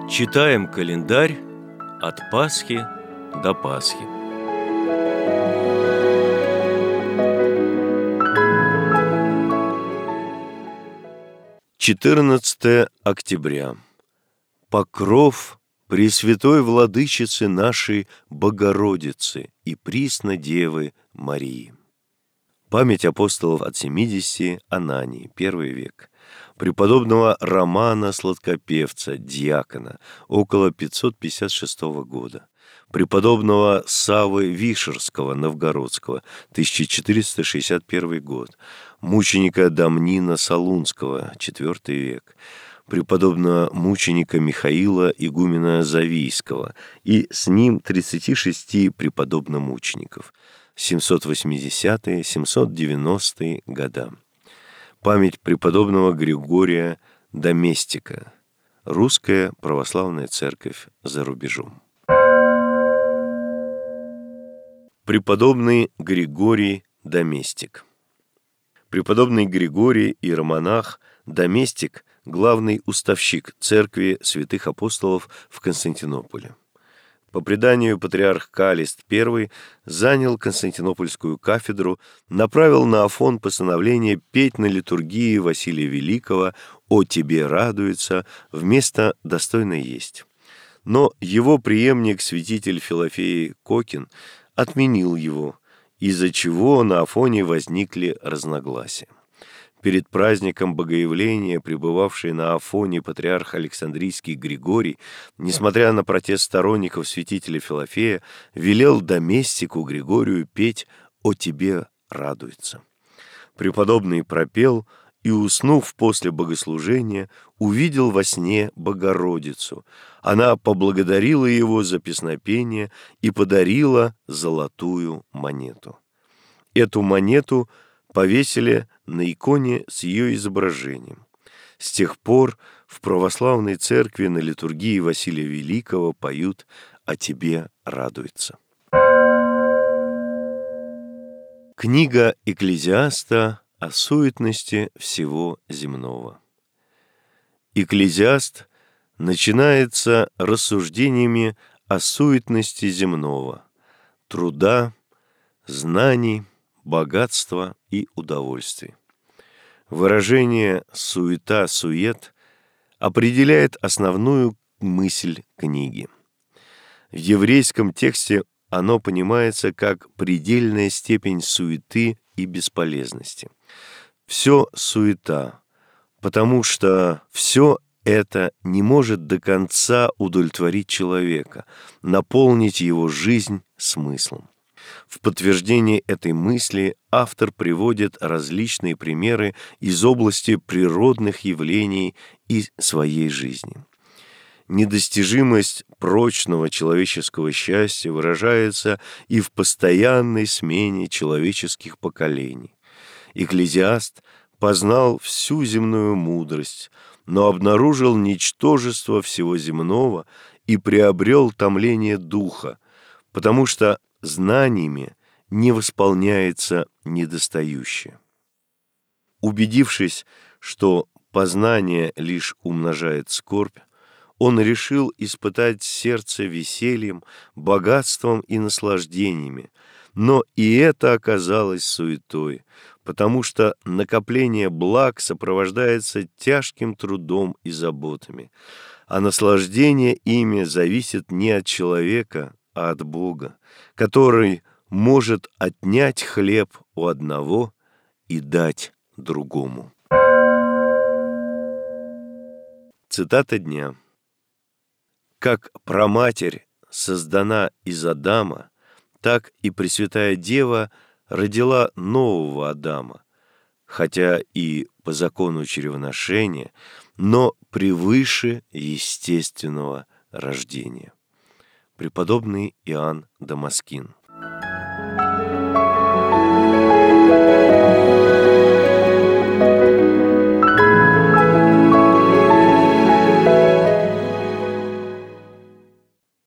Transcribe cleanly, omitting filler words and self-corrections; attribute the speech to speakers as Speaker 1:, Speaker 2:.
Speaker 1: Читаем календарь от Пасхи до Пасхи. «14 октября. Покров Пресвятой Владычицы нашей Богородицы и Приснодевы Марии. Память апостолов от 70 Анании, 1 век. Преподобного Романа Сладкопевца, диакона, около 556 года. Преподобного Саввы Вишерского, новгородского, 1461 год. Мученика Дамнина Солунского, 4 век. Преподобного мученика Михаила игумена Завийского и с ним 36 преподобномучеников, 780-790 года. Память преподобного Григория Доместика. Русская православная церковь за рубежом. Преподобный Григорий Доместик. Преподобный Григорий, иеромонах, Доместик – главный уставщик церкви святых апостолов в Константинополе. По преданию, патриарх Калист I занял Константинопольскую кафедру, направил на Афон постановление петь на литургии Василия Великого «О тебе радуется» вместо «достойно есть». Но его преемник, святитель Филофей Кокин, отменил его, из-за чего на Афоне возникли разногласия. Перед праздником Богоявления, пребывавший на Афоне патриарх Александрийский Григорий, несмотря на протест сторонников святителя Филофея, велел Доместику Григорию петь «О тебе радуется». Преподобный пропел и, уснув после богослужения, увидел во сне Богородицу. Она поблагодарила его за песнопение и подарила золотую монету. Эту монету повесили на иконе с ее изображением. С тех пор в православной церкви на литургии Василия Великого поют «О тебе радуется». Книга Экклезиаста о суетности всего земного. Экклезиаст начинается рассуждениями о суетности земного, труда, знаний, богатства и удовольствий. Выражение «суета-сует» определяет основную мысль книги. В еврейском тексте оно понимается как предельная степень суеты и бесполезности. Все суета, потому что все это не может до конца удовлетворить человека, наполнить его жизнь смыслом. В подтверждение этой мысли автор приводит различные примеры из области природных явлений и своей жизни. Недостижимость прочного человеческого счастья выражается и в постоянной смене человеческих поколений. Экклезиаст познал всю земную мудрость, но обнаружил ничтожество всего земного и приобрел томление духа, потому что знаниями не восполняется недостающее. Убедившись, что познание лишь умножает скорбь, он решил испытать сердце весельем, богатством и наслаждениями, но и это оказалось суетой, потому что накопление благ сопровождается тяжким трудом и заботами, а наслаждение ими зависит не от человека, а от Бога, который может отнять хлеб у одного и дать другому. Цитата дня. «Как праматерь создана из Адама, так и Пресвятая Дева родила нового Адама, хотя и по закону чревоношения, но превыше естественного рождения». Преподобный Иоанн Дамаскин.